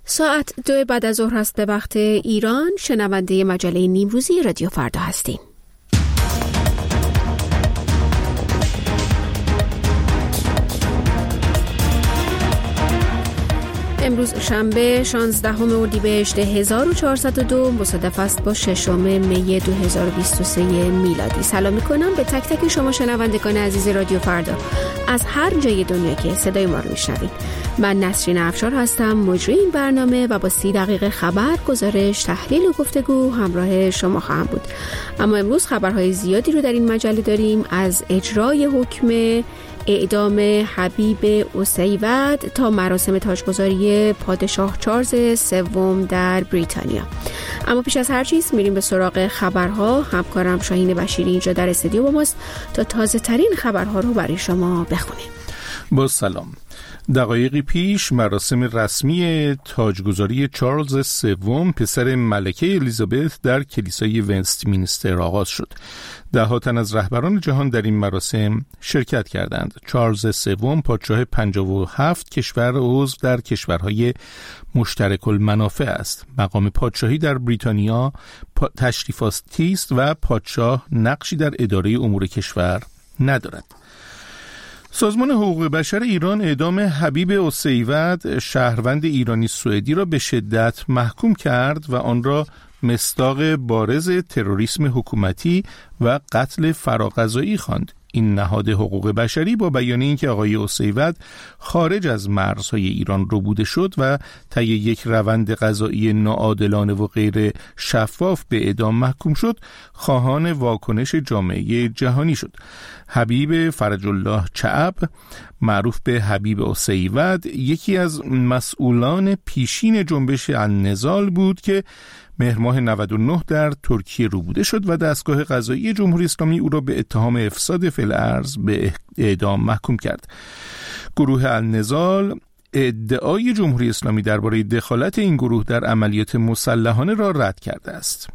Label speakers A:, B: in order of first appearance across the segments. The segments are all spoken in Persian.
A: ساعت 2 بعد از ظهر است به وقت ایران. شنونده مجله نیمروزی رادیو فردا هستیم. امروز شنبه 16 اردیبهشت 1402 مصادف است با 6 می 2023 میلادی. سلام میکنم به تک تک شما شنوندگان عزیز رادیو فردا از هر جای دنیا که صدای ما رو میشنوید. من نسرین افشار هستم، مجری این برنامه و با 30 دقیقه خبر، گزارش، تحلیل و گفتگو همراه شما خواهم بود. اما امروز خبرهای زیادی رو در این مجله داریم، از اجرای حکم اعدام حبیب اسیود تا مراسم تاجگذاری پادشاه چارلز سوم در بریتانیا. اما پیش از هر چیز میریم به سراغ خبرها. همکارم شاهین بشیری اینجا در استودیو با ماست تا تازه ترین خبرها رو برای شما بخونیم.
B: با سلام. دقایقی پیش مراسم رسمی تاجگذاری چارلز سوم پسر ملکه الیزابت در کلیسای وستمینستر آغاز شد. ده‌ها تن از رهبران جهان در این مراسم شرکت کردند. چارلز سوم پادشاه 57 کشور عضو در کشورهای مشترک المنافع است. مقام پادشاهی در بریتانیا تشریفاتی است و پادشاه نقشی در اداره امور کشور ندارد. سازمان حقوق بشر ایران اعدام حبیب اسیود شهروند ایرانی سوئدی را به شدت محکوم کرد و آن را مصداق بارز تروریسم حکومتی و قتل فراغذایی خواند. این نهاد حقوق بشری با بیان اینکه آقای اسیود خارج از مرزهای ایران ربوده شد و طی یک روند قضایی ناعادلانه و غیر شفاف به اعدام محکوم شد، خواهان واکنش جامعه جهانی شد. حبیب فرج الله چعب، معروف به حبیب اسیود، یکی از مسئولان پیشین جنبش النضال بود که مهر ماه 99 در ترکیه ربوده شد و دستگاه قضایی جمهوری اسلامی او را به اتهام افساد فی الارض به اعدام محکوم کرد. گروه النضال ادعای جمهوری اسلامی درباره دخالت این گروه در عملیات مسلحانه را رد کرده است.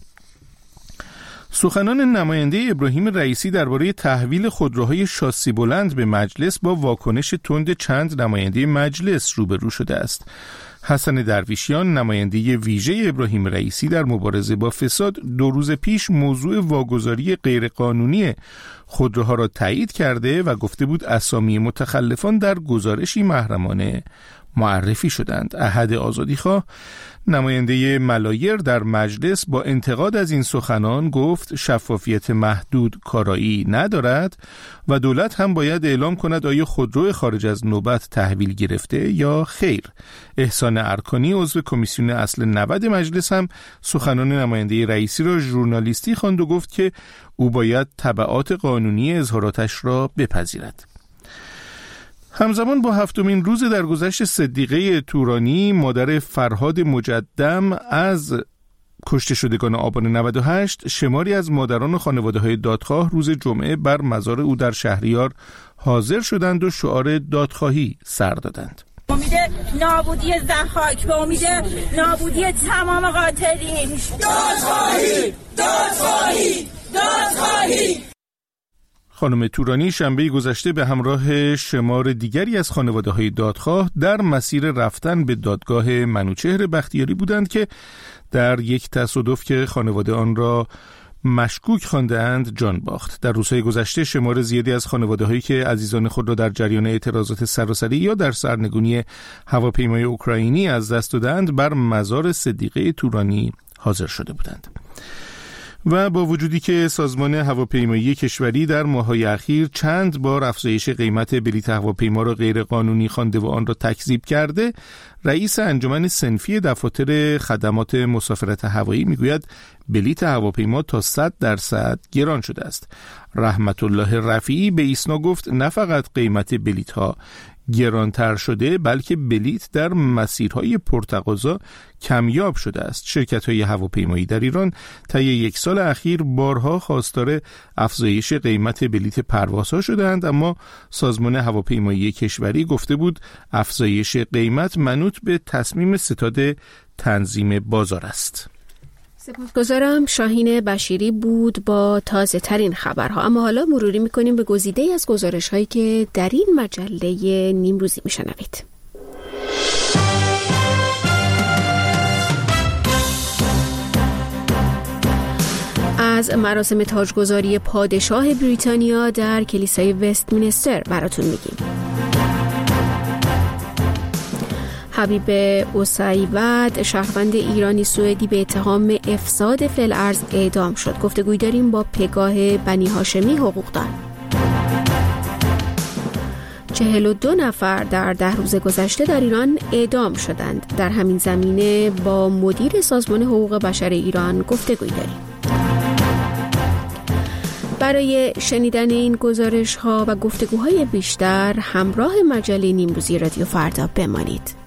B: سخنان نماینده ابراهیم رئیسی درباره تحویل خودروهای شاسی بلند به مجلس با واکنش تند چند نماینده مجلس روبرو شده است. حسن درویشیان، نماینده ویژه ابراهیم رئیسی در مبارزه با فساد، 2 روز پیش موضوع واگذاری غیرقانونی خودروها را تایید کرده و گفته بود اسامی متخلفان در گزارشی محرمانه معرفی شدند. احد آزادیخواه، نماینده ملایر در مجلس، با انتقاد از این سخنان گفت شفافیت محدود کارایی ندارد و دولت هم باید اعلام کند آیا خودرو خارج از نوبت تحویل گرفته یا خیر. احسان ارکانی، عضو کمیسیون اصل 90 مجلس، هم سخنان نماینده رئیسی را ژورنالیستی خواند و گفت که او باید تبعات قانونی اظهاراتش را بپذیرد. همزمان با 7مین روز درگذشت صدیقه تورانی، مادر فرهاد مجدم از کشته شدگان آبان 98، شماری از مادران و خانواده‌های دادخواه روز جمعه بر مزار او در شهریار حاضر شدند و شعار دادخواهی سر دادند.
C: امید نابودی ضحاک، به امید نابودی تمام قاتلین. دادخواهی، دادخواهی، دادخواهی.
B: خانم تورانی شنبه گذشته به همراه شمار دیگری از خانواده‌های دادخواه در مسیر رفتن به دادگاه منوچهر بختیاری بودند که در یک تصادف که خانواده آن را مشکوک خواندند جان باخت. در روزهای گذشته شمار زیادی از خانواده‌هایی که عزیزان خود را در جریان اعتراضات سراسری یا در سرنگونی هواپیمای اوکراینی از دست دادند بر مزار صدیقه تورانی حاضر شده بودند. و با وجودی که سازمان هواپیمایی کشوری در ماه‌های اخیر چند بار افزایش قیمت بلیط هواپیما را غیر قانونی خوانده و آن را تکذیب کرده، رئیس انجمن صنفی دفاتر خدمات مسافرت هوایی میگوید بلیط هواپیما تا 100% گران شده است. رحمت الله رفیعی به ایسنا گفت نه فقط قیمت بلیط‌ها گرانتر شده بلکه بلیط در مسیرهای پرتقاضا کمیاب شده است. شرکت‌های هواپیمایی در ایران طی 1 سال اخیر بارها خواستار افزایش قیمت بلیط پروازها شدند، اما سازمان هواپیمایی کشوری گفته بود افزایش قیمت منوط به تصمیم ستاد تنظیم بازار است.
A: سپاسگزارم. شاهین بشیری بود با تازه ترین خبرها. اما حالا مروری میکنیم به گزیده از گزارش هایی که در این مجله نیمروزی میشنوید. از مراسم تاجگذاری پادشاه بریتانیا در کلیسای وستمینستر براتون میگیم. حبیب اوسایود، شهروند ایرانی سوئدی، به اتهام افساد فی‌الارض اعدام شد. گفتگویی داریم با پگاه بنی هاشمی حقوقدان. 42 نفر در 10 روز گذشته در ایران اعدام شدند. در همین زمینه با مدیر سازمان حقوق بشر ایران گفتگویی داریم. برای شنیدن این گزارش‌ها و گفتگوهای بیشتر همراه مجله نیمروزی رادیو فردا بمانید.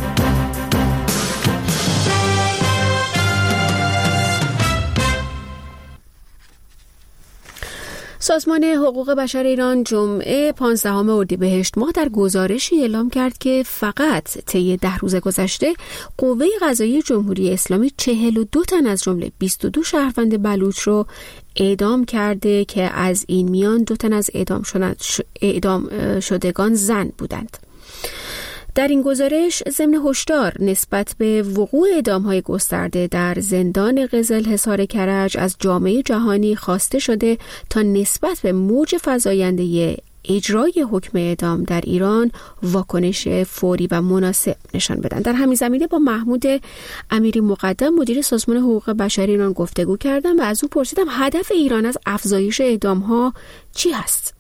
A: سازمان حقوق بشر ایران جمعه 15 اردیبهشت ماه در گزارشی اعلام کرد که فقط طی 10 روز گذشته قوه قضاییه جمهوری اسلامی 42 تن از جمله 22 شهروند بلوچ رو اعدام کرده که از این میان 2 تن از اعدام شدگان زن بودند. در این گزارش ضمن هشدار نسبت به وقوع اعدام‌های گسترده در زندان قزل حصار کرج از جامعه جهانی خواسته شده تا نسبت به موج فزاینده اجرای حکم اعدام در ایران واکنش فوری و مناسب نشان بدن. در همین زمینه با محمود امیری مقدم مدیر سازمان حقوق بشر ایران گفتگو کردم و از او پرسیدم هدف ایران از افزایش اعدام‌ها چی هست؟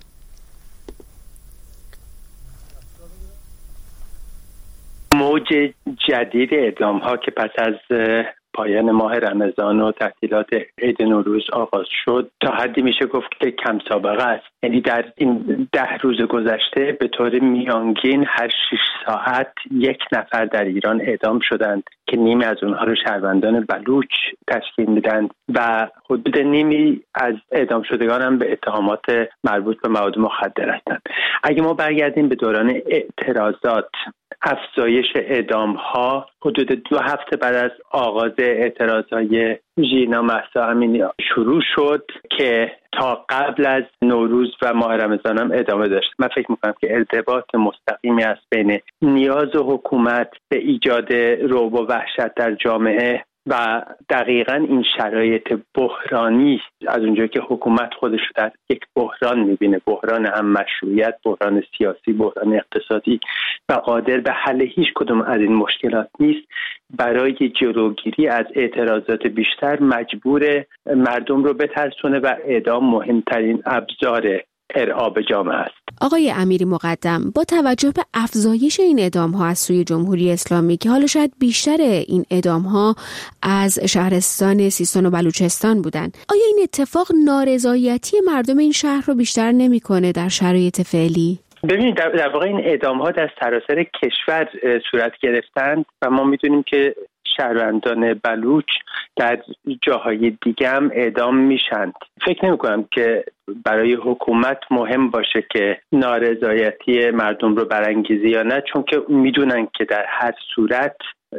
D: موج جدید اعدام ها که پس از پایان ماه رمضان و تعطیلات عید نوروز آغاز شد تا حدی میشه گفت که کم سابقه است. یعنی در این 10 روز گذشته به طور میانگین هر 6 ساعت 1 نفر در ایران اعدام شدند که نیمی از اونها رو شهروندان بلوچ تشکیل میدند و حدود نیمی از اعدام شدگان هم به اتهامات مربوط به مواد مخدر هستند. اگه ما برگردیم به دوران اعتراضات، افزایش اعدام ها حدود 2 هفته بعد از آغاز اعتراضهای ژینا مهسا امینی شروع شد که تا قبل از نوروز و ماه رمضان هم ادامه داشت. من فکر میکنم که ارتباط مستقیمی است بین نیاز حکومت به ایجاد رعب و وحشت در جامعه و دقیقاً این شرایط بحرانی، از اونجایی که حکومت خودش رو در یک بحران میبینه، بحران هم مشروعیت، بحران سیاسی، بحران اقتصادی و قادر به حل هیچ کدوم از این مشکلات نیست، برای جلوگیری از اعتراضات بیشتر مجبور مردم رو بترسونه و اعدام مهمترین ابزار ارعاب جامعه است.
A: آقای امیری مقدم، با توجه به افزایش این اعدام‌ها از سوی جمهوری اسلامی که حالا شاید بیشتر این اعدام‌ها از شهرستان سیستان و بلوچستان بودند، آیا این اتفاق نارضایتی مردم این شهر رو بیشتر نمی‌کنه در شرایط فعلی؟
D: ببینید در واقع این اعدام‌ها در سراسر کشور صورت گرفتند و ما می‌دونیم که شهروندان بلوچ در جاهای دیگه هم اعدام میشند. فکر نمی‌کنم که برای حکومت مهم باشه که نارضایتی مردم رو برانگیزه یا نه، چون که میدونن که در هر صورت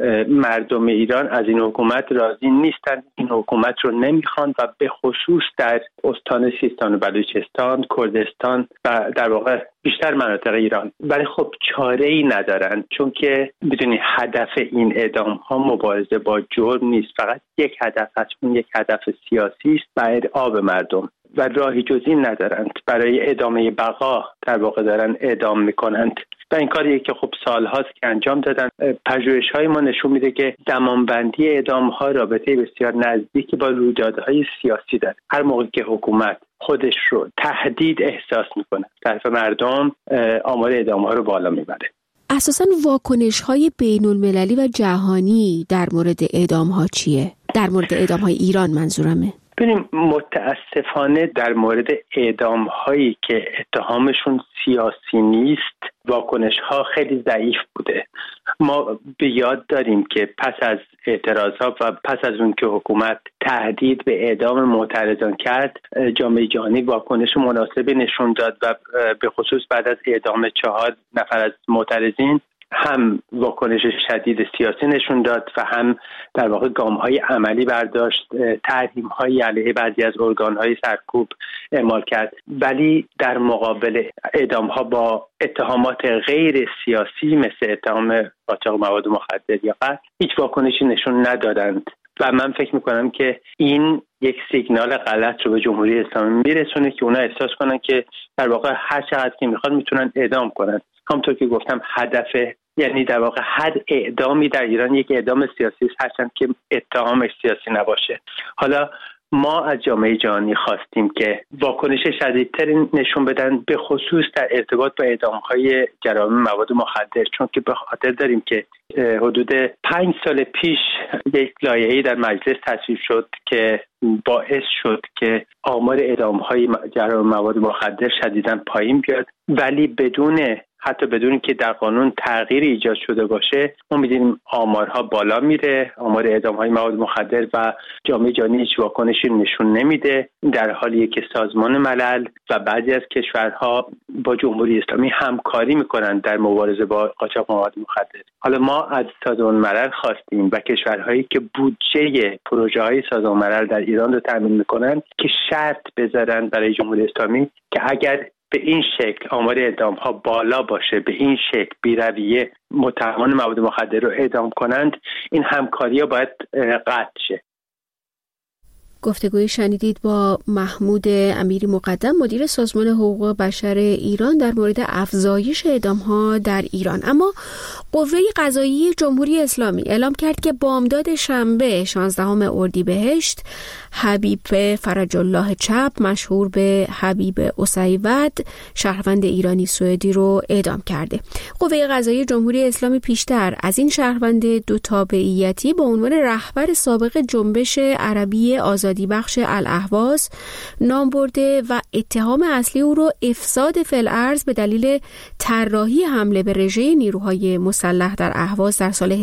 D: مردم ایران از این حکومت راضی نیستن، این حکومت رو نمیخوان و به خصوص در استان سیستان و بلوچستان، کردستان و در واقع بیشتر مناطق ایران. ولی خب چاره ای ندارن، چون که میدونی هدف این اعدام ها مبارزه با جرم نیست، فقط یک هدف هست، اون یک هدف سیاسی است و ارعاب مردم و راهی جز این ندارند. برای ادامه بقا در واقع دارن اعدام میکنند و این کاریه که خب سالهاست که انجام دادن. پژوهش‌های ما نشون میده که زمانبندی اعدام‌ها رابطه بسیار نزدیکی با رویدادهای سیاسی داره. هر موقع که حکومت خودش رو تهدید احساس میکنه طرف مردم، آمار اعدام‌ها رو بالا میبره.
A: اساساً واکنش‌های بین‌المللی و جهانی در مورد اعدام‌ها چیه؟ در مورد اعدام‌های ایران منظورمه.
D: ببینیم متاسفانه در مورد اعدام هایی که اتهامشون سیاسی نیست واکنش ها خیلی ضعیف بوده. ما به یاد داریم که پس از اعتراضات و پس از اون که حکومت تهدید به اعدام معترضان کرد، جامعه جهانی واکنش مناسبی نشون داد و به خصوص بعد از اعدام 4 نفر از معترضین هم واکنش شدید سیاسی نشون داد و هم در واقع گام‌های عملی برداشت، تحریم‌های علیه بعضی از ارگان‌های سرکوب اعمال کرد. ولی در مقابل اعدام‌ها با اتهامات غیر سیاسی مثل اتهام قاچاق مواد مخدر یا قتل هیچ واکنشی نشون ندادند و من فکر میکنم که این یک سیگنال غلط رو به جمهوری اسلامی میرسونه که اونا احساس کنن که در واقع هر چقدر که میخواد میتونن اعدام کنن. همونطور که گفتم هدف، یعنی در واقع هر اعدامی در ایران یک اعدام سیاسی است، هرچند که اتهامش سیاسی نباشه. حالا ما از جامعه جهانی خواستیم که واکنش شدیدتری نشون بدن، به خصوص در ارتباط با اعدام‌های جرایم مواد مخدر، چون که به خاطر داریم که حدود 5 سال پیش یک لایحه‌ای در مجلس تصویب شد که باعث شد که آمار اعدام‌های جرایم مواد مخدر شدیداً پایین بیاد، ولی حتی بدون که در قانون تغییری ایجاد شده باشه ما می‌بینیم آمارها بالا میره، آمار اعدام‌های مواد مخدر، و جامعه جهانی هیچ واکنشی نشون نمیده، در حالیه که سازمان ملل و بعضی از کشورها با جمهوری اسلامی همکاری میکنن در مبارزه با قاچاق مواد مخدر. حالا ما از سازمان ملل خواستیم و کشورهایی که بودجه پروژه‌های سازمان ملل در ایران رو تامین میکنن که شرط بذارن برای جمهوری اسلامی که اگر به این شکل آمار اعدام‌ها بالا باشه، به این شکل بی‌رویه متهمان مواد مخدر رو اعدام کنند، این همکاری‌ها باید قطع شه.
A: گفتگوی شنیدید با محمود امیری مقدم، مدیر سازمان حقوق بشر ایران، در مورد افزایش اعدام‌ها در ایران. اما قوه قضاییه جمهوری اسلامی اعلام کرد که بامداد شنبه 16 اردیبهشت حبیب فرج الله چپ، مشهور به حبیب اسیود، شهروند ایرانی سوئدی رو اعدام کرده. قوه قضاییه جمهوری اسلامی پیشتر از این شهروند دو تابعیتی با عنوان رهبر سابق جنبش عربی آزادی بخش الاهواز نام برده و اتهام اصلی او رو افساد فی‌الارض به دلیل طراحی حمله به رژه نیروهای مسلح در اهواز در سال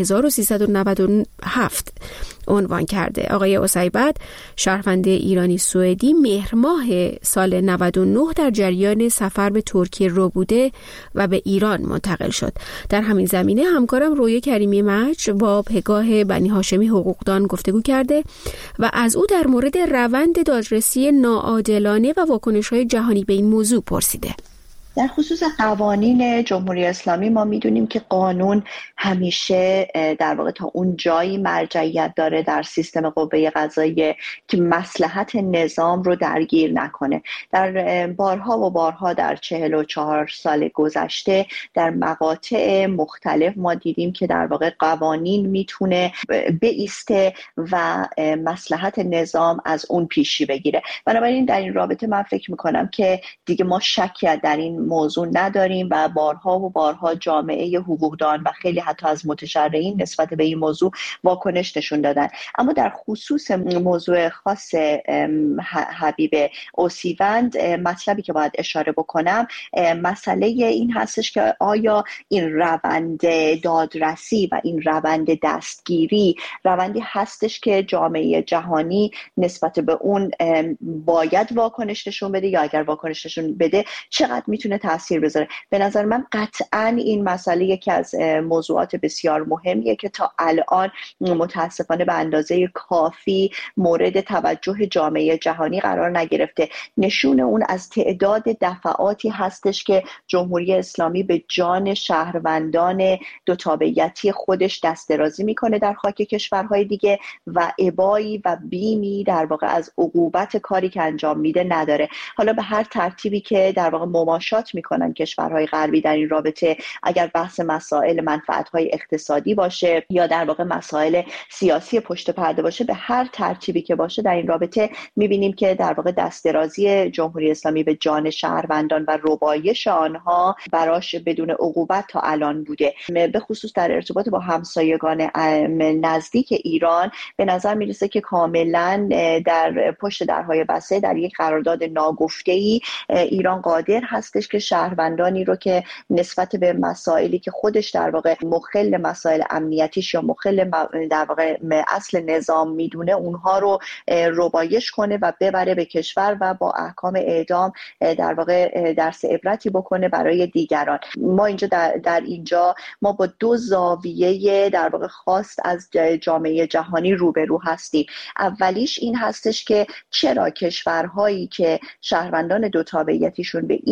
A: 1397 عنوان کرده. آقای اسیبد، شهروند ایرانی سوئدی، مهر ماه سال 99 در جریان سفر به ترکیه رو بوده و به ایران منتقل شد. در همین زمینه همکارم رویا کریمی مجد با پگاه بنی هاشمی حقوقدان گفتگو کرده و از او در مورد روند دادرسی ناعادلانه و واکنش‌های جهانی به این موضوع پرسیده.
E: در خصوص قوانین جمهوری اسلامی ما میدونیم که قانون همیشه در واقع تا اون جایی مرجعیت داره در سیستم قوه قضاییه که مصلحت نظام رو درگیر نکنه. در بارها و بارها در 44 سال گذشته در مقاطع مختلف ما دیدیم که در واقع قوانین میتونه بایسته و مصلحت نظام از اون پیشی بگیره. بنابراین در این رابطه من فکر میکنم که دیگه ما شکی در این موضوع نداریم و بارها و بارها جامعه حقوقدان و خیلی حتی از متشرعین نسبت به این موضوع واکنش نشون دادن. اما در خصوص موضوع خاص حبیب اسیوند مطلبی که باید اشاره بکنم مسئله این هستش که آیا این روند دادرسی و این روند دستگیری روندی هستش که جامعه جهانی نسبت به اون باید واکنش نشون بده، یا اگر واکنش نشون بده چقدر میتونه تاثیر بذاره. به نظر من قطعاً این مسئله یکی از موضوعات بسیار مهمیه که تا الان متاسفانه به اندازه کافی مورد توجه جامعه جهانی قرار نگرفته. نشون اون از تعداد دفعاتی هستش که جمهوری اسلامی به جان شهروندان دو تابعیتی خودش دست درازی میکنه در خاک کشورهای دیگه و ابایی و بیمی در واقع از عقوبت کاری که انجام میده نداره. حالا به هر ترتیبی که در واقع مماشات میکنن کشورهای غربی در این رابطه، اگر بحث مسائل منفعت‌های اقتصادی باشه یا در واقع مسائل سیاسی پشت پرده باشه، به هر ترتیبی که باشه در این رابطه میبینیم که در واقع دست درازی جمهوری اسلامی به جان شهروندان و ربایش آنها براش بدون عقوبت تا الان بوده. به خصوص در ارتباط با همسایگان نزدیک ایران به نظر میرسه که کاملا در پشت درهای بسته در یک قرارداد ناگفته‌ای ایران قادر هستش که شهروندانی رو که نسبت به مسائلی که خودش در واقع مخل مسائل امنیتیش یا مخل در واقع اصل نظام میدونه اونها رو ربایش کنه و ببره به کشور و با احکام اعدام در واقع درس عبرتی بکنه برای دیگران. ما اینجا در اینجا ما با دو زاویه در واقع خاص از جامعه جهانی روبرو هستیم. اولیش این هستش که چرا کشورهایی که شهروندان دو تابعیتیشون به این شکل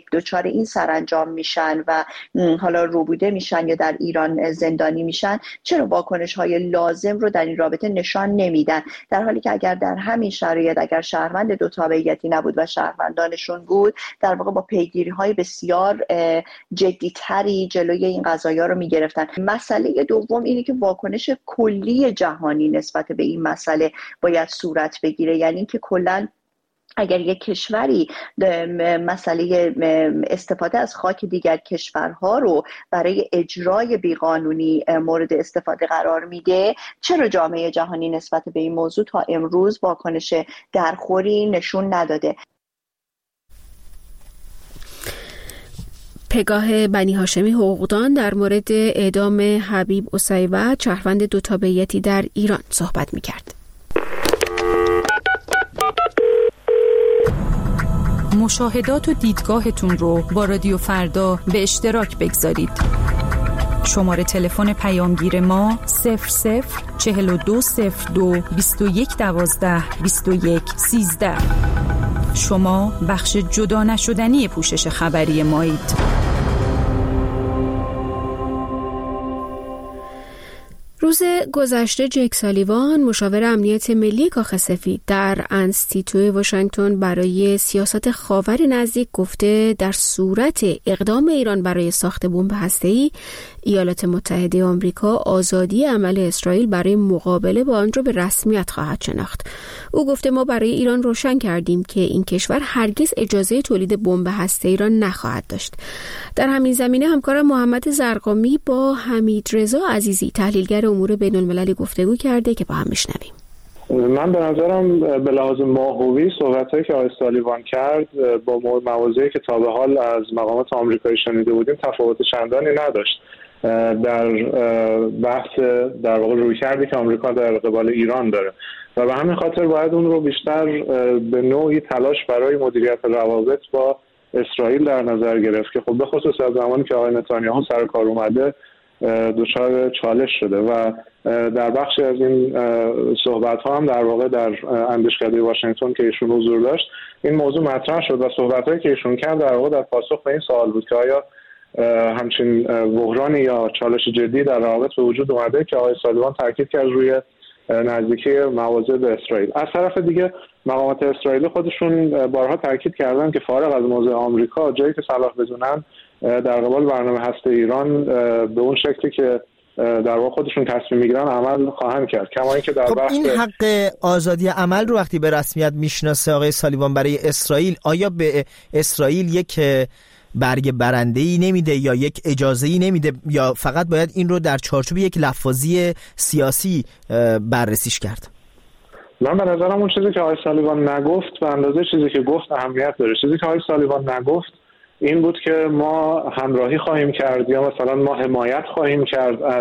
E: دچار این سرانجام میشن و حالا روبوده میشن یا در ایران زندانی میشن، چرا واکنش‌های لازم رو در این رابطه نشان نمیدن، در حالی که اگر در همین شرایط اگر شهروند دو تابعیتی نبود و شهروندانشون بود، در واقع با پیگیری‌های بسیار جدی‌تری جلوی این قضایا رو میگرفتن. مسئله دوم اینه که واکنش کلی جهانی نسبت به این مسئله باید صورت بگیره، یعنی که کلاً اگر یک کشوری مسئله استفاده از خاک دیگر کشورها رو برای اجرای بیقانونی مورد استفاده قرار میده، چرا جامعه جهانی نسبت به این موضوع تا امروز واکنش درخوری نشون نداده؟
A: پگاه بنی هاشمی حقوقدان در مورد اعدام حبیب اسیوط، شهروند دو تابعیتی در ایران صحبت می‌کرد.
F: مشاهدات و دیدگاهتون رو با رادیو فردا به اشتراک بگذارید. شماره تلفن پیامگیر ما 004202 2112 2113. شما بخش جدا نشدنی پوشش خبری مایید.
A: روز گذشته جک سالیوان، مشاور امنیت ملی کاخ سفید، در انستیتو واشنگتن برای سیاست خاور نزدیک گفته در صورت اقدام ایران برای ساخت بمب هسته‌ای، ایالات متحده آمریکا آزادی عمل اسرائیل برای مقابله با آن را به رسمیت خواهد شناخت. او گفته ما برای ایران روشن کردیم که این کشور هرگز اجازه تولید بمب هسته‌ای را نخواهد داشت. در همین زمینه همکارم محمد زرقامی با حمید رضا عزیزی، تحلیلگر امور بین‌المللی، گفتگو کرده که با هم میشنویم.
G: من به نظرم به لحاظ ماهوی صحبت‌هایی که آقای سالیوان کرد با مواضعی که تا به حال از مقامات آمریکایی شنیده بودیم تفاوت چندانی نداشت. در بحث در واقع رویکردی که آمریکا در قبال ایران داره و به همین خاطر باید اون رو بیشتر به نوعی تلاش برای مدیریت روابط با اسرائیل در نظر گرفت که خب به خصوص از زمانی که آقای نتانیاهو سر کار اومده دچار چالش شده و در بخشی از این صحبت‌ها هم در واقع در اندیشکده واشنگتن که ایشون حضور داشت این موضوع مطرح شد و صحبت‌هایی که ایشون کرد در واقع در پاسخ به این سوال بود که آیا همچین بحرانی یا چالش جدی در روابط به وجود اومده که آقای سالیوان تاکید کرد روی نزدیکی مواضع به اسرائیل. از طرف دیگه مقامات اسرائیلی خودشون بارها تاکید کردن که فارغ از موضع آمریکا جایی که صلاح بدونن در قبال برنامه هسته ایران به اون شکلی که در واقع خودشون تصمیم میگیرن عمل خواهند کرد. کما اینکه در
H: خب این حق آزادی عمل رو وقتی به رسمیت میشناسه آقای سالیوان برای اسرائیل، آیا به اسرائیل یک برگ برنده‌ای نمیده یا یک اجازه‌ای نمیده یا فقط باید این رو در چارچوب یک لفاظی سیاسی بررسیش کرد؟
G: من به نظرم اون چیزی که آقای سالیوان نگفت به اندازه چیزی که گفت اهمیت داره. چیزی که آقای سالیوان نگفت این بود که ما همراهی خواهیم کرد یا مثلا ما حمایت خواهیم کرد از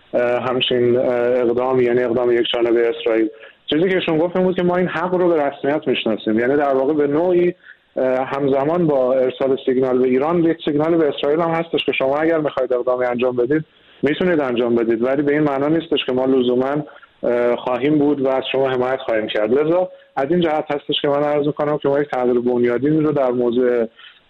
G: همچین اقدام، یعنی اقدام یک جانبه اسرائیل. چیزی که ایشون گفت این بود که ما این حق رو به رسمیت میشناسیم، یعنی در واقع به نوعی همزمان با ارسال سیگنال به ایران یک سیگنال به اسرائیل هم هستش که شما اگر میخواید اقدامی انجام بدید میتونید انجام بدید، ولی به این معنا نیستش که ما لزوما خواهیم بود و از شما حمایت خواهیم کرد. لذا از این جهت هستش که من عرض میکنم که ما یک تغییر بنیادینی رو در موضوع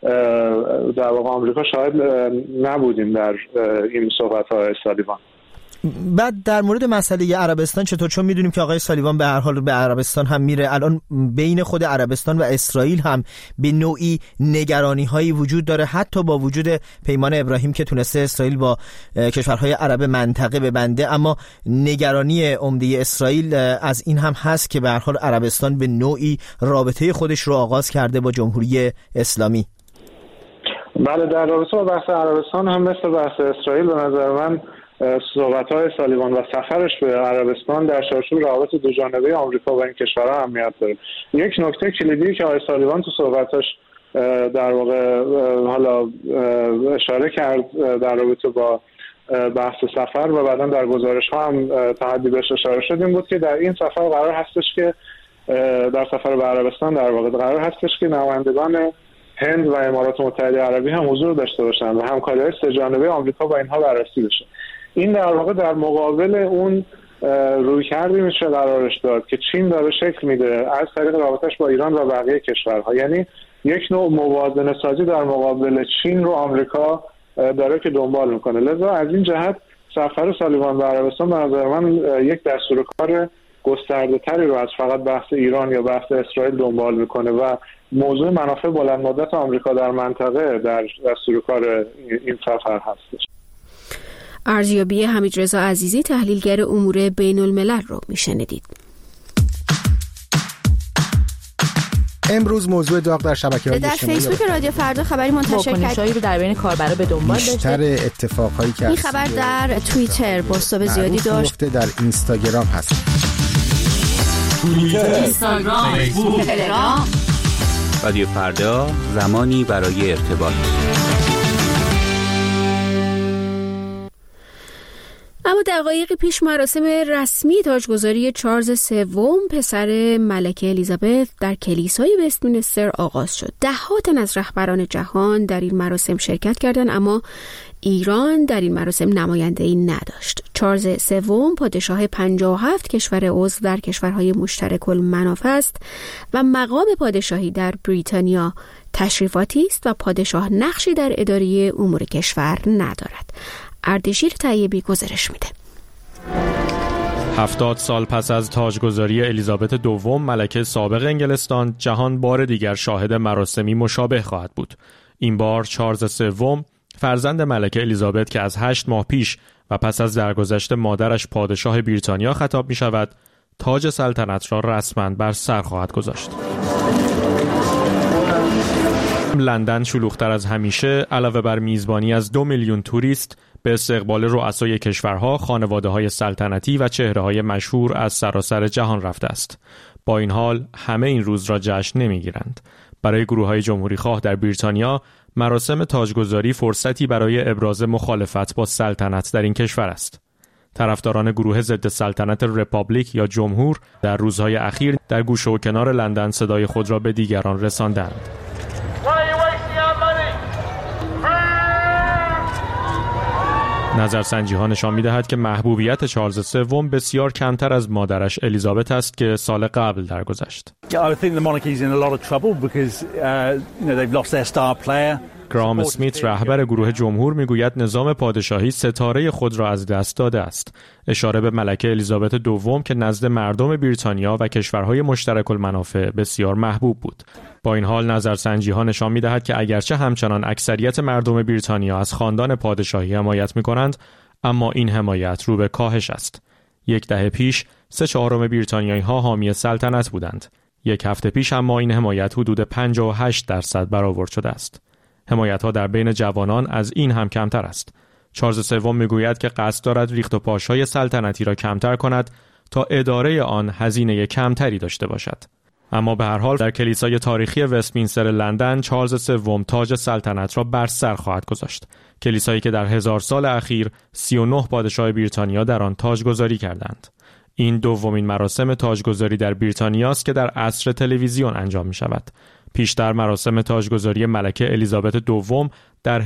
G: در واقع آمریکا شاهد نبودیم در این صحبت‌های سالیوان.
H: بعد در مورد مسئله عربستان چطور؟ چون میدونیم که آقای سالیوان به هر حال به عربستان هم میره. الان بین خود عربستان و اسرائیل هم به نوعی نگرانی‌هایی وجود داره، حتی با وجود پیمان ابراهیم که تونسته اسرائیل با کشورهای عرب منطقه ببنده، اما نگرانی عمده اسرائیل از این هم هست که به هر حال عربستان به نوعی رابطه خودش رو آغاز کرده با جمهوری اسلامی.
G: بله، در رابطه با بحث عربستان هم مثل بحث اسرائیل به نظر من صحبت‌های سالیوان و سفرش به عربستان در چارچوب روابط دو جانبه آمریکا و این کشورها اهمیت داره. یک نکته کلیدی که آقای سالیوان تو صحبتاش در واقع حالا اشاره کرد در رابطه با بحث سفر و بعداً در گزارش‌ها هم تعدی بهش اشاره شد این بود که در این سفر قرار هستش که در سفر به عربستان در واقع قرار هستش که نمایندگان هند و امارات متحده عربی هم حضور داشته باشند و همکاری‌های سه جانبه آمریکا با اینها بررسی بشه. این در واقع در مقابل اون رویکردی میشه قرارش داد که چین داره شکل میده از طریق رابطش با ایران و بقیه کشورها. یعنی یک نوع موازنه سازی در مقابل چین رو آمریکا داره که دنبال میکنه. لذا از این جهت سفر سالیوان به عربستان به نظر من یک دستور کار گسترده تری رو از فقط بحث ایران یا بحث اسرائیل دنبال میکنه و موضوع منافع بلند مدت آمریکا در منطقه در دستور کار این سفر هستش.
A: ارزیابی حمیدرضا عزیزی تحلیلگر امور بین الملل رو میشنیدید.
I: امروز موضوع داغ در شبکه‌های
A: اجتماعی در فیسبوک رادیو فردا خبری منتشر
F: واکنش‌هایی رو در بین کاربرا به دنبال داشته.
I: بیشتر اتفاقایی که
A: این خبر در توییتر بازتاب زیادی داشت.
I: در اینستاگرام هست.
J: توییتر، اینستاگرام، فیسبوک، تلگرام. رادیو فردا، زمانی برای ارتباط.
A: اما دقایقی پیش مراسم رسمی تاجگذاری چارلز سوم پسر ملکه الیزابت در کلیسای وستمینستر آغاز شد. ده‌ها تن از رهبران جهان در این مراسم شرکت کردند، اما ایران در این مراسم نماینده‌ای نداشت. چارلز سوم پادشاه 57 کشور عضو در کشورهای مشترک المنافع است و مقام پادشاهی در بریتانیا تشریفاتی است و پادشاه نقشی در اداره امور کشور ندارد. اردشیر طیبی گزارش میده.
K: 70 سال پس از تاجگذاری الیزابت دوم ملکه سابق انگلستان، جهان بار دیگر شاهد مراسمی مشابه خواهد بود. این بار چارلز سوم فرزند ملکه الیزابت که از 8 ماه پیش و پس از درگذشت مادرش پادشاه بریتانیا خطاب می شود، تاج سلطنت را رسما بر سر خواهد گذاشت. لندن شلوغ‌تر از همیشه علاوه بر میزبانی از 2 میلیون توریست به استقبال رؤسای کشورها، خانواده‌های سلطنتی و چهره‌های مشهور از سراسر جهان رفته است. با این حال همه این روز را جشن نمی‌گیرند. برای گروه‌های جمهوری‌خواه در بریتانیا مراسم تاجگذاری فرصتی برای ابراز مخالفت با سلطنت در این کشور است. طرفداران گروه ضد سلطنت رپابلیک یا جمهور در روزهای اخیر در گوشه و کنار لندن صدای خود را به دیگران رساندند. نظرسنجی‌ها نشان می‌دهد که محبوبیت چارلز سوم بسیار کمتر از مادرش الیزابت است که سال قبل درگذشت. گرام اسمیت رهبر گروه جمهور میگوید نظام پادشاهی ستاره خود را از دست داده است. اشاره به ملکه الیزابت دوم که نزد مردم بریتانیا و کشورهای مشترک المنافع بسیار محبوب بود. با این حال نظرسنجی‌ها نشان می‌دهد که اگرچه همچنان اکثریت مردم بریتانیا از خاندان پادشاهی حمایت می‌کنند، اما این حمایت رو به کاهش است. یک دهه پیش 3/4 بریتانیایی‌ها حامی سلطنت بودند. یک هفته پیش اما این حمایت حدود 58% برآورد شده است. حمایت‌ها در بین جوانان از این هم کمتر است. چارلز سوم میگوید که قصد دارد ریخت و پاش‌های سلطنتی را کمتر کند تا اداره آن هزینه کمتری داشته باشد. اما به هر حال در کلیسای تاریخی وستمینستر لندن چارلز سوم تاج سلطنت را بر سر خواهد گذاشت. کلیسایی که در 1000 سال اخیر 39 پادشاه بریتانیا در آن تاجگذاری کردند. این دومین مراسم تاجگذاری در بریتانیا است که در عصر تلویزیون انجام می شود. پیشتر مراسم تاجگذاری ملکه الیزابت دوم در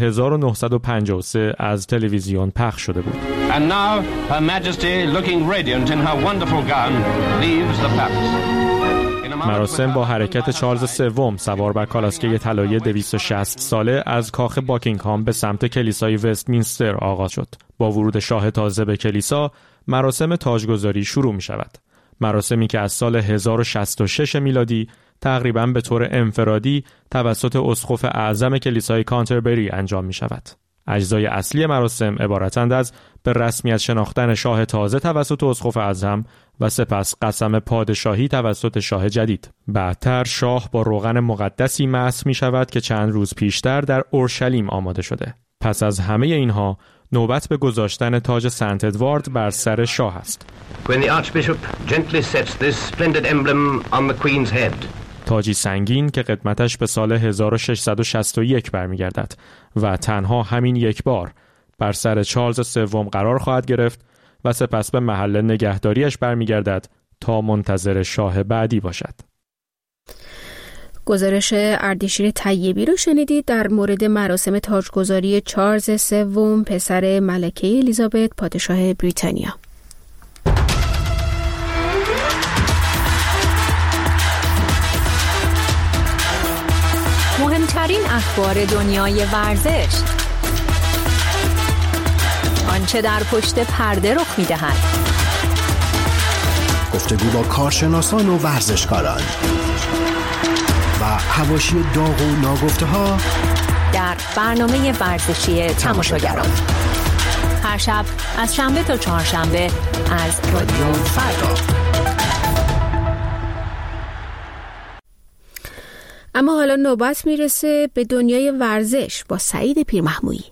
K: 1953 از تلویزیون پخش شده بود.
L: And now Her Majesty looking radiant in her wonderful gown leaves the palace.
K: مراسم با حرکت چارلز سوم سوار بر کالاسکه طلایی 260 ساله از کاخ باکینگهام به سمت کلیسای وستمینستر آغاز شد. با ورود شاه تازه به کلیسا، مراسم تاجگذاری شروع می شود. مراسمی که از سال 1066 میلادی تقریباً به طور انفرادی توسط اسقف اعظم کلیسای کانتربری انجام می شود. اجزای اصلی مراسم عبارتند از به رسمیت شناختن شاه تازه توسط اسقف اعظم و سپس قسم پادشاهی توسط شاه جدید. بعدتر شاه با روغن مقدسی مسح می شود که چند روز پیشتر در اورشلیم آماده شده. پس از همه اینها نوبت به گذاشتن تاج سنت ادوارد بر سر شاه است.
L: When the Archbishop gently sets this splendid emblem on the Queen's head.
K: تاجی سنگین که قدمتش به سال 1661 برمیگردد و تنها همین یک بار بر سر چارلز سوم قرار خواهد گرفت و سپس به محل نگهداریش برمیگردد تا منتظر شاه بعدی باشد.
A: گزارش اردشیر طیبی رو شنیدید در مورد مراسم تاجگذاری چارلز سوم پسر ملکه الیزابت پادشاه بریتانیا.
F: اخبار دنیای ورزش، آنچه در پشت پرده رخ می‌دهد،
M: گفتگو با کارشناسان و ورزشکاران و حواشی داغ و ناگفته‌ها
F: در برنامه ورزشی تماشاگران، هر شب از شنبه تا چهارشنبه از رادیو فردا.
A: اما حالا نوبت میرسه به دنیای ورزش با سعید پیرمحمودی.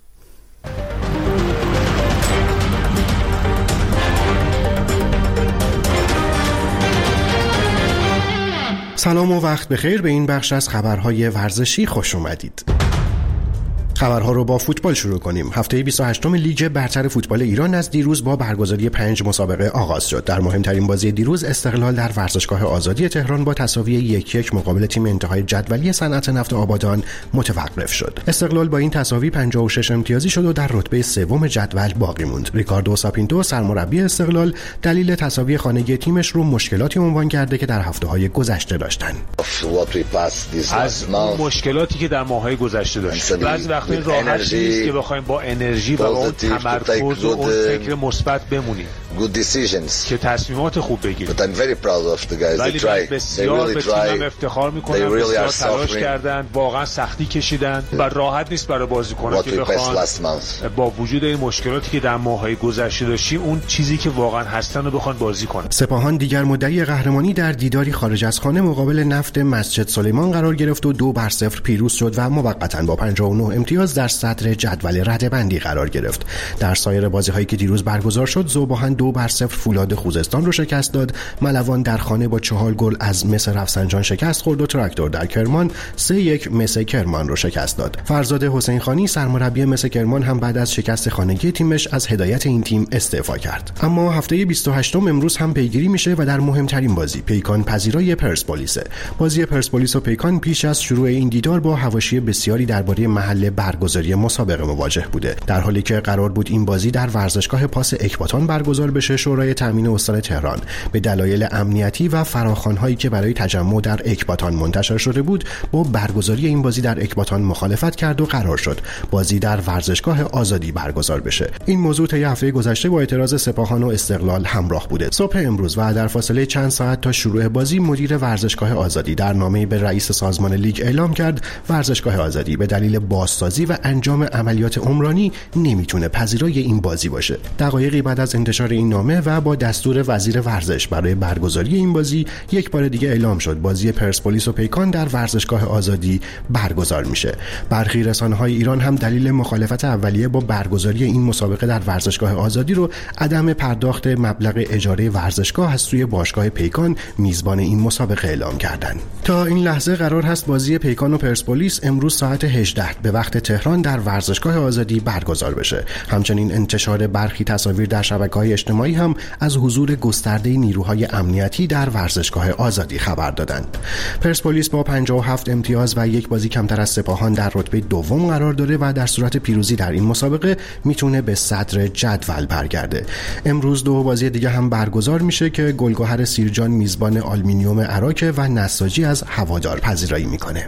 M: سلام و وقت بخیر، به این بخش از خبرهای ورزشی خوش اومدید. خبرها رو با فوتبال شروع کنیم. هفته 28 لیگ برتر فوتبال ایران از دیروز با برگزاری 5 مسابقه آغاز شد. در مهمترین بازی دیروز استقلال در ورزشگاه آزادی تهران با تساوی 1-1 مقابل تیم انتهای جدولی صنعت نفت آبادان متوقف شد. استقلال با این تساوی 56 امتیازی شد و در رتبه سوم جدول باقی موند. ریکاردو ساپینتو سرمربی استقلال دلیل تساوی خانگی تیمش رو مشکلاتی عنوان کرده که در هفته‌های گذشته داشتن.
N: از مشکلاتی که در ماه‌های گذشته داشتیم. بعضی وقتا راحت نیست که بخوایم با انرژی و با اون تمرکز و اون فکر مثبت بمونیم، که تصمیمات خوب بگیریم. ولی من بسیار به تیمم افتخار میکنم، بسیار تلاش کردن، واقعا سختی کشیدن و راحت نیست برای بازیکنان که بخوان با وجود این مشکلاتی که در ماه‌های گذشته داشتیم اون چیزی که واقعا هستن رو بخوان بازی کنن.
M: سپاهان دیگر مدعی قهرمانی در دیداری خارج از خانه مقابل نفت مسجد سلیمان قرار گرفت و 2-0 پیروز شد و موقتا با 59 امتیاز در صدر جدول رده‌بندی قرار گرفت. در سایر بازی‌هایی که دیروز برگزار شد، ذوباهن 2-0 فولاد خوزستان رو شکست داد. ملوان در خانه با 4 گل از مس رفسنجان شکست خورد و تراکتور در کرمان 3-1 مس کرمان رو شکست داد. فرزاد حسین خانی سرمربی مس کرمان هم بعد از شکست خانگی تیمش از هدایت این تیم استعفا کرد. اما هفته 28 امروز هم پیگیری میشه و در مهمترین بازی پیکان پذیرای پرسپولیس. بازی پرسپولیس و پیکان پیش از شروع این دیدار با حواشی بسیاری درباره محل برگزاری مسابقه مواجه بوده. در حالی که قرار بود این بازی در ورزشگاه پاس اکباتان برگزار بشه، شورای تامین استان تهران به دلایل امنیتی و فراخوان‌هایی که برای تجمع در اکباتان منتشر شده بود با برگزاری این بازی در اکباتان مخالفت کرد و قرار شد بازی در ورزشگاه آزادی برگزار بشه. این موضوع طی هفته گذشته با اعتراض سپاهان و استقلال همراه بوده. صبح امروز و در فاصله چند ساعت تا شروع بازی مدیر ورزشگاه آزادی در نامه‌ای به رئیس سازمان لیگ اعلام کرد ورزشگاه آزادی به دلیل بازسازی و انجام عملیات عمرانی نمیتونه پذیرای این بازی باشه. دقایقی بعد از انتشار این نامه و با دستور وزیر ورزش برای برگزاری این بازی یک بار دیگه اعلام شد بازی پرسپولیس و پیکان در ورزشگاه آزادی برگزار میشه. برخی رسانه‌های ایران هم دلیل مخالفت اولیه با برگزاری این مسابقه در ورزشگاه آزادی رو عدم پرداخت مبلغ اجاره ورزشگاه از سوی باشگاه پیکان میزبان این مسابقه اعلام کردن. تا این لحظه قرار هست بازی پیکان و پرسپولیس امروز ساعت 18 به وقت تهران در ورزشگاه آزادی برگزار بشه. همچنین انتشار برخی تصاویر در شبکه‌های اجتماعی هم از حضور گسترده نیروهای امنیتی در ورزشگاه آزادی خبر دادند. پرسپولیس با 57 امتیاز و یک بازی کمتر از سپاهان در رتبه دوم قرار داره و در صورت پیروزی در این مسابقه میتونه به صدر جدول برگرده. امروز 2 بازی دیگه هم برگزار میشه که گلگهر سیرجان میزبان آلومینیوم عراق و نساجی از هوادار پذیرایی میکنه.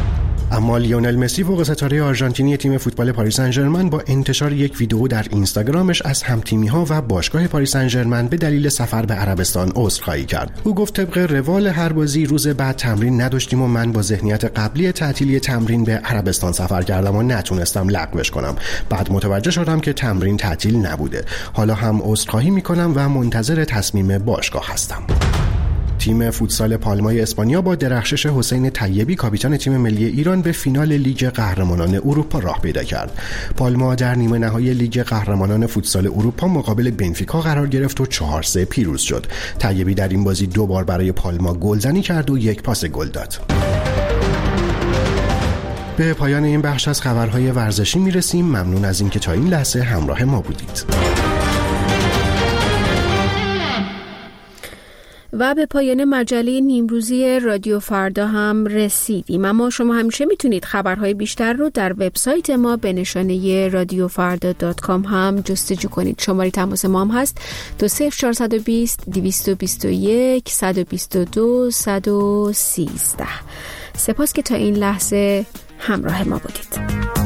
M: اما لیونل مسی فوق ستاره آرژانتینی تیم فوتبال پاریس سن ژرمن با انتشار یک ویدئو در اینستاگرامش از هم‌تیمی‌ها و باشگاه پاریس سن ژرمن به دلیل سفر به عربستان عذرخواهی کرد. او گفت طبق روال هر بازی روز بعد تمرین نداشتیم و من با ذهنیت قبلی تعطیلی تمرین به عربستان سفر کردم و نتونستم لغوش کنم. بعد متوجه شدم که تمرین تعطیل نبوده. حالا هم عذرخواهی می‌کنم و منتظر تصمیم باشگاه هستم. تیم فوتسال پالمای اسپانیا با درخشش حسین طیبی کاپیتان تیم ملی ایران به فینال لیگ قهرمانان اروپا راه پیدا کرد. پالما در نیمه نهایی لیگ قهرمانان فوتسال اروپا مقابل بنفیکا قرار گرفت و 4-3 پیروز شد. طیبی در این بازی 2 بار برای پالما گلزنی کرد و 1 پاس گل داد. به پایان این بخش از خبرهای ورزشی میرسیم. ممنون از اینکه تا این لحظه همراه ما بودید.
A: و به پایان مجله نیمروزی رادیو فردا هم رسیدیم. اما شما همیشه میتونید خبرهای بیشتر رو در وبسایت ما به نشانه radiofarda.com هم جستجو کنید. شماره تماس ما هم هست 20420 221 122 113. سپاس که تا این لحظه همراه ما بودید.